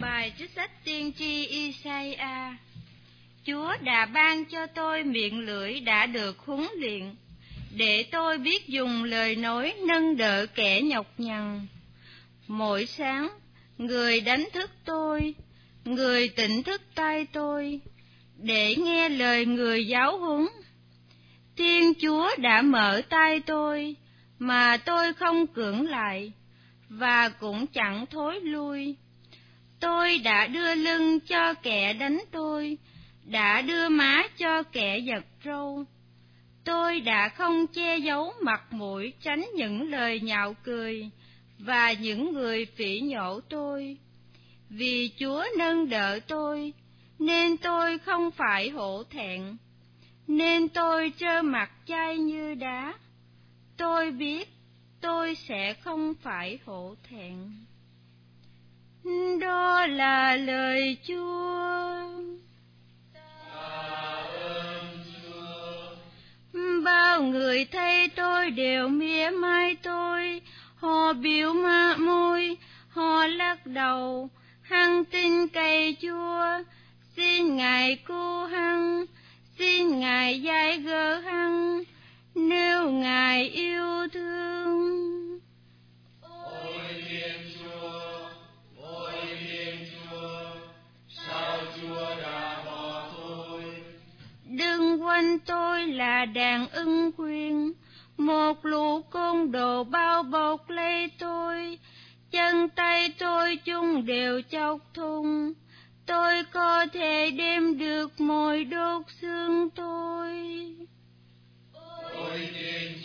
Bài trích sách tiên tri Isaiah. Chúa đã ban cho tôi miệng lưỡi đã được huấn luyện, để tôi biết dùng lời nói nâng đỡ kẻ nhọc nhằn. Mỗi sáng, người đánh thức tôi, người tỉnh thức tai tôi, để nghe lời người giáo huấn. Thiên Chúa đã mở tai tôi, mà tôi không cưỡng lại, và cũng chẳng thối lui. Tôi đã đưa lưng cho kẻ đánh tôi, đã đưa má cho kẻ giật râu. Tôi đã không che giấu mặt mũi tránh những lời nhạo cười và những người phỉ nhổ tôi. Vì Chúa nâng đỡ tôi, nên tôi không phải hổ thẹn, nên tôi trơ mặt chai như đá. Tôi biết tôi sẽ không phải hổ thẹn. Đó là lời Chúa. Bao người thấy tôi đều mỉa mai tôi, họ biểu môi, họ lắc đầu, hăng tin cậy Chúa. Xin Ngài cứu hăng, xin Ngài giải gỡ hăng, nếu Ngài yêu thương. Ôi Thiên Chúa, sao Chúa đã bỏ tôi? Đừng quanh tôi là đàn ưng khuyên, một lũ côn đồ bao bọc lấy tôi, chân tay tôi chung đều chọc thùng, tôi có thể đếm được mỗi đốt xương tôi. Ôi Thiên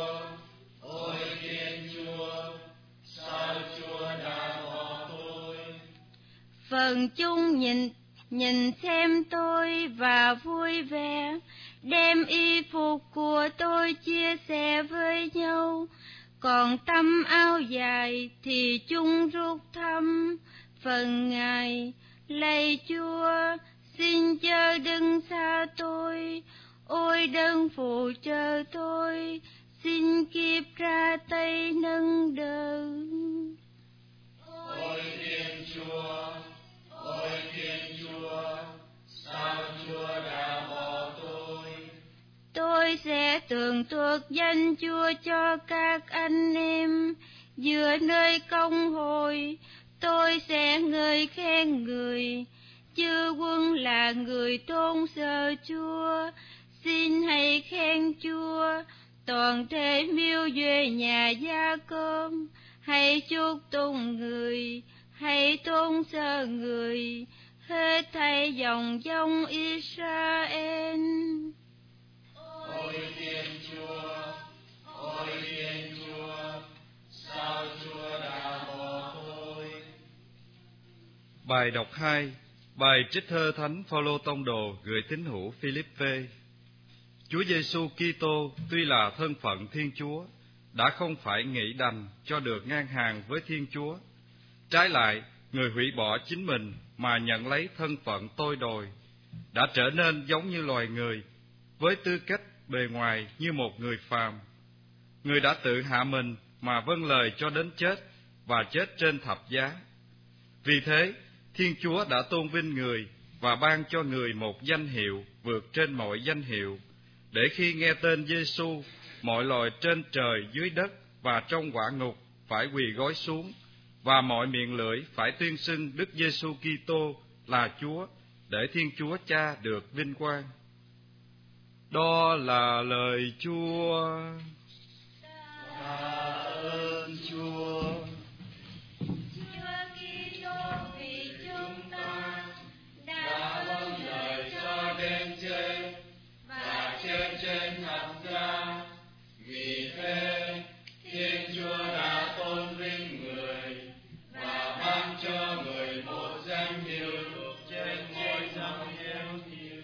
Chúa, sao Chúa đã bỏ tôi? Phần chung nhìn xem tôi và vui vẻ, đem y phục của tôi chia sẻ với nhau, còn tấm áo dài thì chung rút thăm. Phần Ngài, lạy Chúa, xin chớ đừng xa tôi, ôi đấng phụ trợ tôi, xin kịp ra tay nâng đỡ. Ôi Thiên Chúa, sao Chúa đã bỏ tôi? Tôi sẽ tường thuật danh Chúa cho các anh em, giữa nơi công hội tôi sẽ ngợi khen người. Chư quân là người tôn sợ Chúa, xin hãy khen Chúa. Toàn thể miêu về nhà Gia Cơm, hãy chúc tụng người, hãy tôn sợ người, hết thảy dòng Israel. Ôi Thiên Chúa, sao Chúa đã bỏ tôi? Bài đọc 2. Bài trích thơ Thánh Phaolô tông đồ gửi tín hữu Philippe. Chúa Giêsu Kitô tuy là thân phận Thiên Chúa, đã không phải nghĩ đành cho được ngang hàng với Thiên Chúa. Trái lại, người hủy bỏ chính mình mà nhận lấy thân phận tôi đồi, đã trở nên giống như loài người, với tư cách bề ngoài như một người phàm. Người đã tự hạ mình mà vâng lời cho đến chết, và chết trên thập giá. Vì thế, Thiên Chúa đã tôn vinh người và ban cho người một danh hiệu vượt trên mọi danh hiệu, để khi nghe tên Giêsu, mọi loài trên trời dưới đất và trong quả ngục phải quỳ gối xuống, và mọi miệng lưỡi phải tuyên xưng Đức Giêsu Kitô là Chúa, để Thiên Chúa Cha được vinh quang. Đó là lời Chúa. Tạ ơn Chúa. Vì chúng ta đã vâng lời cho đến chết, và chết trên thập giá. Vì thế, Thiên Chúa đã tôn vinh người và ban cho người một danh hiệu trên mỗi dòng yêu kiều.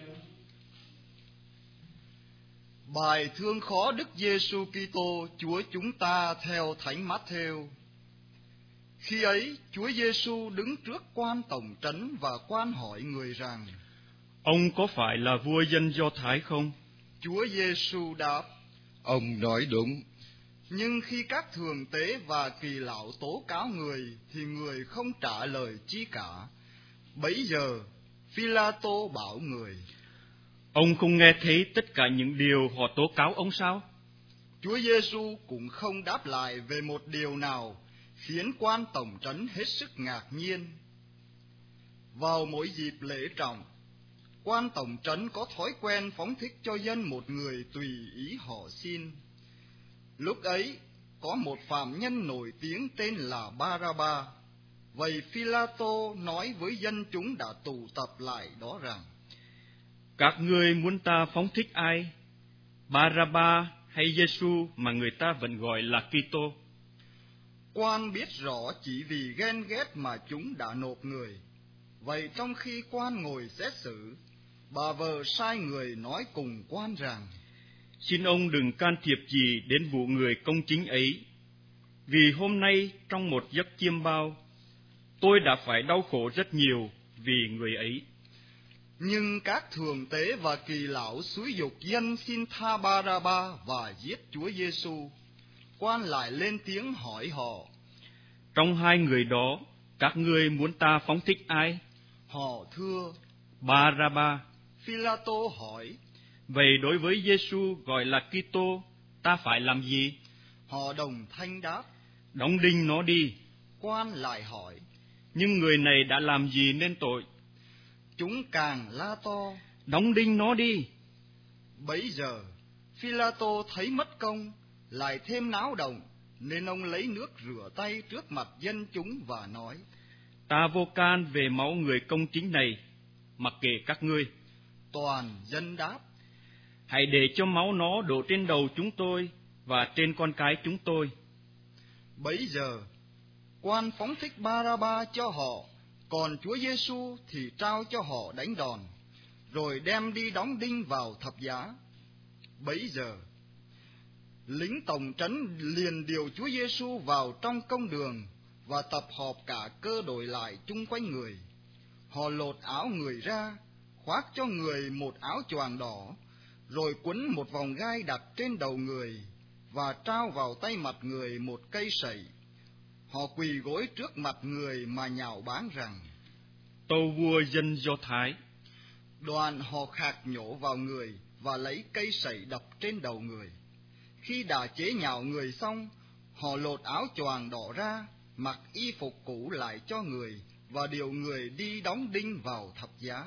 Bài thương khó Đức Giêsu Kitô Chúa chúng ta theo Thánh Mát-thêu. Khi ấy, Chúa Giêsu đứng trước quan tổng trấn và quan hỏi người rằng: Ông có phải là vua dân Do Thái không? Chúa Giêsu đáp: Ông nói đúng. Nhưng khi các thượng tế và kỳ lão tố cáo người, thì người không trả lời chi cả, Bấy giờ Phi-la-tô bảo người: Ông không nghe thấy tất cả những điều họ tố cáo ông sao? Chúa Giêsu cũng không đáp lại về một điều nào, khiến quan tổng trấn hết sức ngạc nhiên. Vào mỗi dịp lễ trọng, quan tổng trấn có thói quen phóng thích cho dân một người tùy ý họ xin. Lúc ấy, có một phạm nhân nổi tiếng tên là Ba-ra-ba. Vậy Phi-la-tô nói với dân chúng đã tụ tập lại đó rằng: Các ngươi muốn ta phóng thích ai? Ba-ra-ba hay Giê-xu mà người ta vẫn gọi là Kitô? Quan biết rõ chỉ vì ghen ghét mà chúng đã nộp người. Vậy trong khi quan ngồi xét xử, bà vợ sai người nói cùng quan rằng: Xin ông đừng can thiệp gì đến vụ người công chính ấy, vì hôm nay trong một giấc chiêm bao, tôi đã phải đau khổ rất nhiều vì người ấy. Nhưng các thượng tế và kỳ lão xúi giục dân xin tha Ba-ra-ba và giết Chúa Giêsu. Quan lại lên tiếng hỏi họ: Trong hai người đó, các ngươi muốn ta phóng thích ai? Họ thưa: Ba-ra-ba. Phi-la-tô hỏi: Vậy đối với Giê-xu gọi là Kitô, ta phải làm gì? Họ đồng thanh đáp: Đóng đinh nó đi. Quan lại hỏi: Nhưng người này đã làm gì nên tội? Chúng càng la to: Đóng đinh nó đi. Bấy giờ Phi-la-tô thấy mất công, lại thêm náo động, nên ông lấy nước rửa tay trước mặt dân chúng và nói: Ta vô can về máu người công chính này, mặc kệ các ngươi. Toàn dân đáp: Hãy để cho máu nó đổ trên đầu chúng tôi và trên con cái chúng tôi. Bấy giờ quan phóng thích Ba-ra-ba cho họ, còn Chúa Giêsu thì trao cho họ đánh đòn, rồi đem đi đóng đinh vào thập giá. Bấy giờ lính tổng trấn liền điều Chúa Giêsu vào trong công đường và tập họp cả cơ đội lại chung quanh người. Họ lột áo người ra, khoác cho người một áo choàng đỏ, rồi quấn một vòng gai đặt trên đầu người và trao vào tay mặt người một cây sậy. Họ quỳ gối trước mặt người mà nhạo báng rằng: Tâu vua dân Do Thái. Đoạn họ khạc nhổ vào người và lấy cây sậy đập trên đầu người. Khi đã chế nhạo người xong, họ lột áo choàng đỏ ra, mặc y phục cũ lại cho người và điều người đi đóng đinh vào thập giá.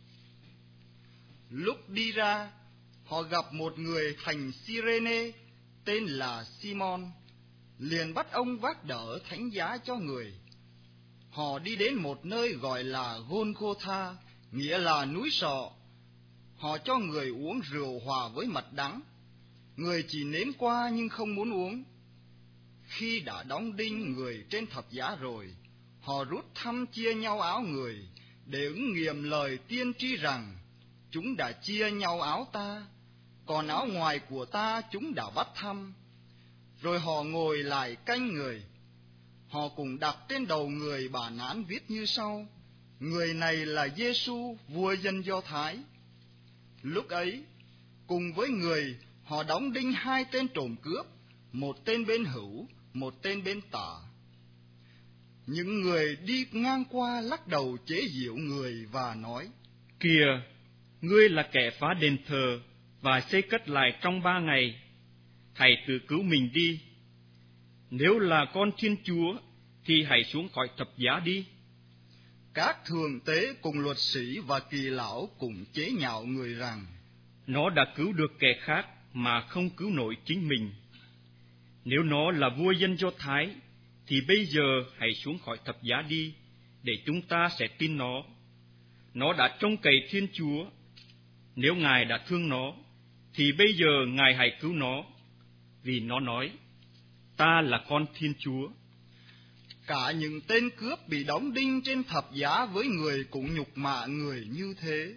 Lúc đi ra, họ gặp một người thành Cyrene tên là Simon, liền bắt ông vác đỡ thánh giá cho người. Họ đi đến một nơi gọi là Gôn-gô-tha, nghĩa là núi sọ. Họ cho người uống rượu hòa với mật đắng. Người chỉ nếm qua nhưng không muốn uống. Khi đã đóng đinh người trên thập giá rồi, họ rút thăm chia nhau áo người, để ứng nghiệm lời tiên tri rằng: Chúng đã chia nhau áo ta, còn áo ngoài của ta chúng đã bắt thăm. Rồi họ ngồi lại canh người. Họ cũng đặt trên đầu người bản án viết như sau: Người này là Giê-xu, vua dân Do Thái. Lúc ấy, cùng với người, họ đóng đinh hai tên trộm cướp, một tên bên hữu, một tên bên tả. Những người đi ngang qua lắc đầu chế giễu người và nói: Kìa, ngươi là kẻ phá đền thờ và xây cất lại trong 3 ngày. Hãy tự cứu mình đi. Nếu là con Thiên Chúa, thì hãy xuống khỏi thập giá đi. Các thượng tế cùng luật sĩ và kỳ lão cùng chế nhạo người rằng: Nó đã cứu được kẻ khác mà không cứu nổi chính mình. Nếu nó là vua dân Do Thái, thì bây giờ hãy xuống khỏi thập giá đi, để chúng ta sẽ tin nó. Nó đã trông cậy Thiên Chúa. Nếu Ngài đã thương nó, thì bây giờ Ngài hãy cứu nó, vì nó nói: Ta là con Thiên Chúa. Cả những tên cướp bị đóng đinh trên thập giá với người cũng nhục mạ người như thế.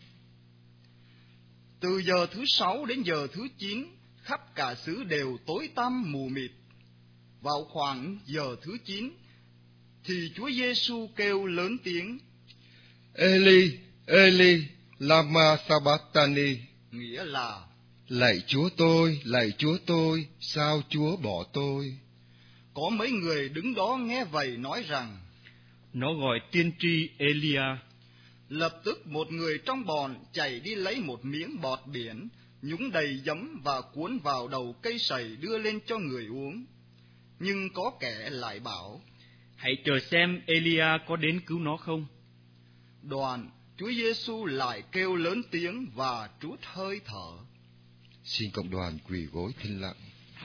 Từ giờ thứ 6 đến giờ thứ 9, khắp cả xứ đều tối tăm mù mịt. Vào khoảng giờ thứ 9, thì Chúa Giêsu kêu lớn tiếng: Eli, Eli, lama sabachthani, nghĩa là: lạy Chúa tôi, sao Chúa bỏ tôi? Có mấy người đứng đó nghe vậy nói rằng: Nó gọi tiên tri Elia. Lập tức một người trong bọn chạy đi lấy một miếng bọt biển, nhúng đầy giấm và cuốn vào đầu cây sầy đưa lên cho người uống. Nhưng có kẻ lại bảo: Hãy chờ xem Elia có đến cứu nó không. Đoạn Chúa Giêsu lại kêu lớn tiếng và trút hơi thở. Xin cộng đoàn quỳ gối thinh lặng.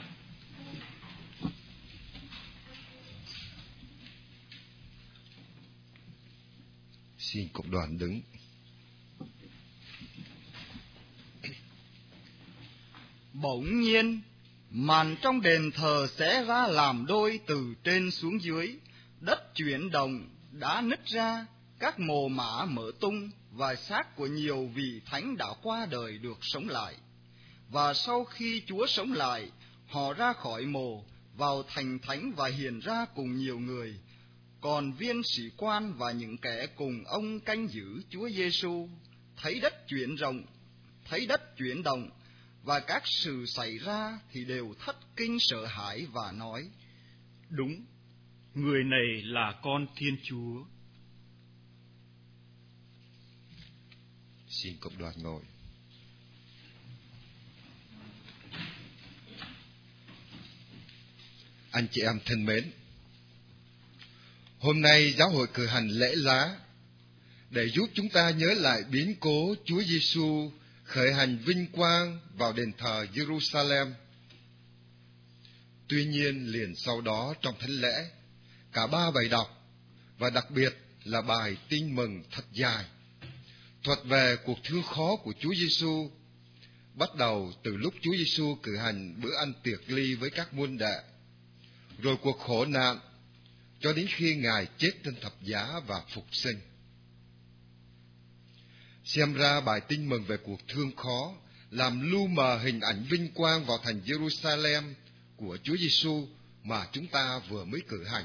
Xin cộng đoàn đứng. Bỗng nhiên, màn trong đền thờ xé ra làm đôi từ trên xuống dưới, đất chuyển động, đá nứt ra, các mồ mả mở tung, và xác của nhiều vị thánh đã qua đời được sống lại. Và sau khi Chúa sống lại, họ ra khỏi mồ, vào thành thánh và hiện ra cùng nhiều người. Còn viên sĩ quan và những kẻ cùng ông canh giữ Chúa Giêsu thấy đất chuyển động và các sự xảy ra thì đều thất kinh sợ hãi và nói: Đúng, người này là con Thiên Chúa. Xin cộng đoàn ngồi. Anh chị em thân mến, hôm nay giáo hội cử hành lễ lá để giúp chúng ta nhớ lại biến cố Chúa Giêsu khởi hành vinh quang vào đền thờ Jerusalem. Tuy nhiên, liền sau đó trong thánh lễ, cả 3 bài đọc và đặc biệt là bài Tin mừng thật dài thuật về cuộc thương khó của Chúa Giêsu, bắt đầu từ lúc Chúa Giêsu cử hành bữa ăn tiệc ly với các môn đệ, rồi cuộc khổ nạn cho đến khi Ngài chết trên thập giá và phục sinh. Xem ra bài Tin mừng về cuộc thương khó làm lu mờ hình ảnh vinh quang vào thành Jerusalem của Chúa Giêsu mà chúng ta vừa mới cử hành.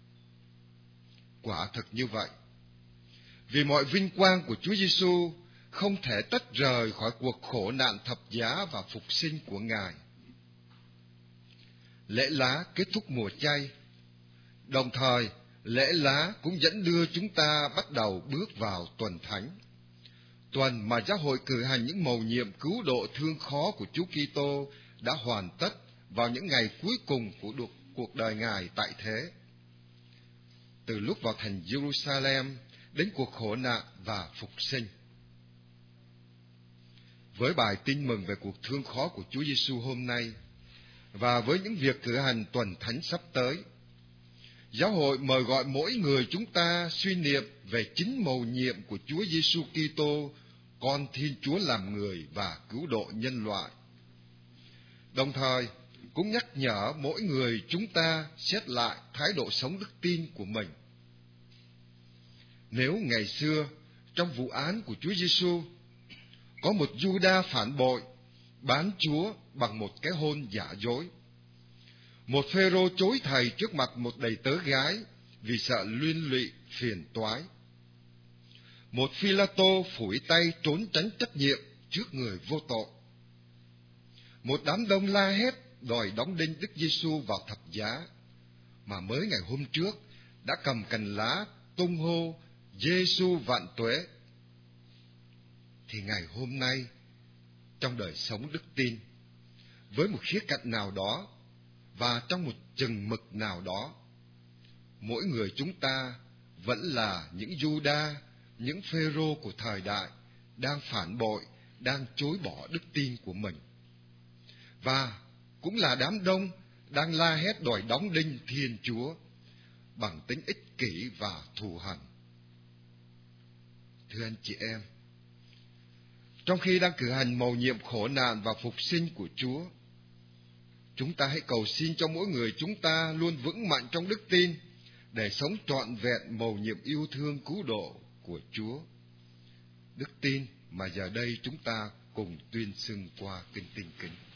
Quả thực như vậy, vì mọi vinh quang của Chúa Giêsu không thể tách rời khỏi cuộc khổ nạn thập giá và phục sinh của Ngài. Lễ lá kết thúc mùa chay, đồng thời lễ lá cũng dẫn đưa chúng ta bắt đầu bước vào tuần thánh, tuần mà giáo hội cử hành những mầu nhiệm cứu độ thương khó của Chúa Kitô đã hoàn tất vào những ngày cuối cùng của cuộc đời Ngài tại thế. Từ lúc vào thành Jerusalem đến cuộc khổ nạn và phục sinh. Với bài Tin mừng về cuộc thương khó của Chúa Giêsu hôm nay và với những việc cử hành tuần thánh sắp tới, giáo hội mời gọi mỗi người chúng ta suy niệm về chính mầu nhiệm của Chúa Giêsu Kitô, con Thiên Chúa làm người và cứu độ nhân loại. Đồng thời cũng nhắc nhở mỗi người chúng ta xét lại thái độ sống đức tin của mình. Nếu ngày xưa trong vụ án của Chúa Giêsu có một Giuđa phản bội bán Chúa bằng một cái hôn giả dối, một Phêrô chối thầy trước mặt một đầy tớ gái vì sợ liên lụy phiền toái, một Phi-la-tô phủi tay trốn tránh trách nhiệm trước người vô tội, một đám đông la hét đòi đóng đinh Đức Giêsu vào thập giá, mà mới ngày hôm trước đã cầm cành lá tung hô Giêsu vạn tuế, thì ngày hôm nay trong đời sống đức tin, với một khía cạnh nào đó và trong một chừng mực nào đó, mỗi người chúng ta vẫn là những Giuđa, những Phêrô của thời đại đang phản bội, đang chối bỏ đức tin của mình, và cũng là đám đông đang la hét đòi đóng đinh Thiên Chúa bằng tính ích kỷ và thù hằn. Thưa anh chị em, trong khi đang cử hành mầu nhiệm khổ nạn và phục sinh của Chúa, chúng ta hãy cầu xin cho mỗi người chúng ta luôn vững mạnh trong đức tin để sống trọn vẹn mầu nhiệm yêu thương cứu độ của Chúa. Đức tin mà giờ đây chúng ta cùng tuyên xưng qua kinh Tin Kính.